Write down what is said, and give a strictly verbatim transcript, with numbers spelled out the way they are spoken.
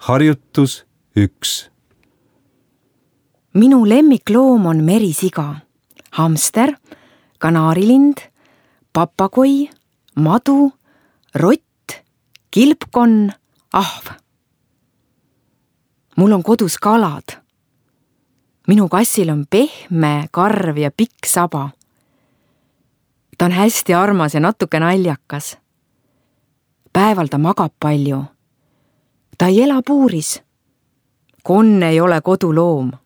Harjutus üks. Minu lemmikloom on merisiga, hamster, kanaarilind, papagoi, madu, rott, kilpkonn, ahv. Mul on kodus kalad. Minu kassil on pehme, karv ja pikk saba. Ta on hästi armas ja natuke naljakas. Päeval ta magab palju. Ta ei ela puuris. Konn ei ole koduloom.